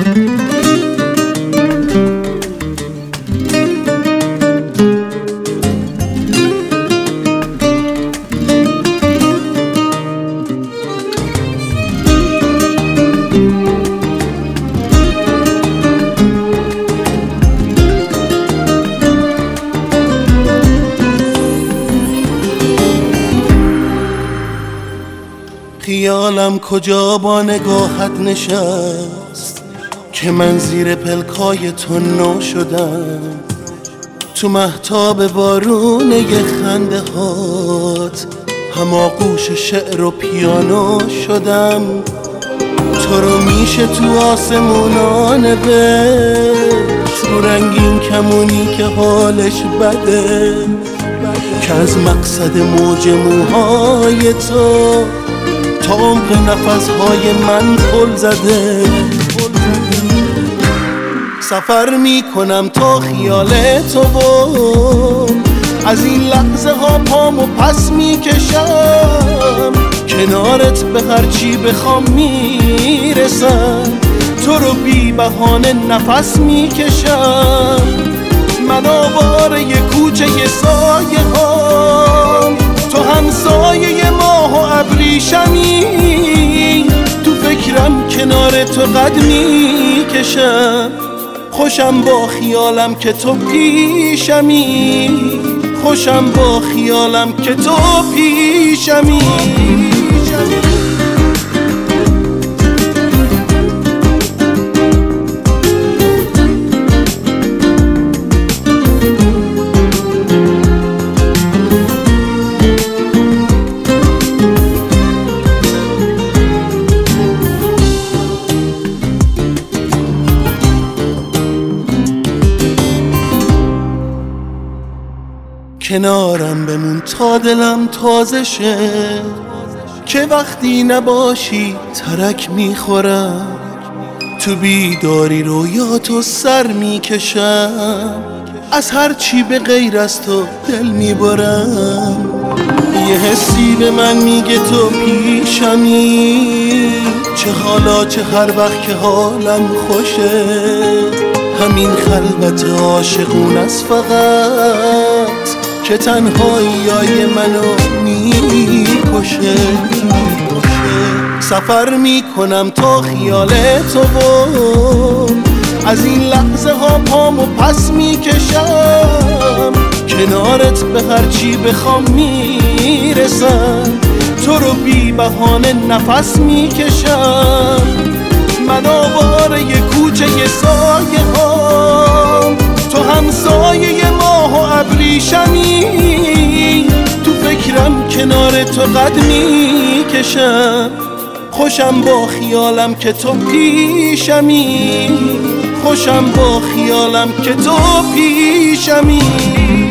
خیالم کجا با نگاهت نشست که من زیر پلکای تو نو شدم، تو مهتاب بارونه خنده هات هماغوش شعر و پیانو شدم. تو رو میشه تو آسمونان نوشت رو رنگین کمونی که حالش بده، که از مقصد موج موهای تو تا عمق نفسهای من پل زده. سفر میکنم تا خیال تو و از این لحظه ها پامو پس میکشم، کنارت به هرچی بخوام میرسم، تو رو بی بهانه نفس میکشم. من آواره ی کوچه ی سایه هام، تو همسایه ماه و ابریشمی، تو فکرم کنار تو قد میکشم. خوشم با خیالم که تو پیشمی، خوشم با خیالم که تو پیشمی. کنارم بمون تا دلم تازه شه، که وقتی نباشی ترک میخورم، تو بیداری رویاتو سر میکشم، از هرچی به غیر از تو دل میبرم. یه حسی به من میگه تو پیشمی، چه حالا چه هر وقت که حالم خوشه، همین خلوت عاشقون است فقط که تنهاییای منو میکشه. سفر میکنم تا خیال تو و از این لحظه ها پامو پس میکشم، کنارت به هرچی بخوام میرسم، تو رو بی بهانه نفس میکشم. من آواره ی کوچه ی سایه هام، تو همسایه ماه و ابریشمی، تو فکرم کنار تو قد میکشم. خوشم با خیالم که تو پیشمی، خوشم با خیالم که تو پیشمی.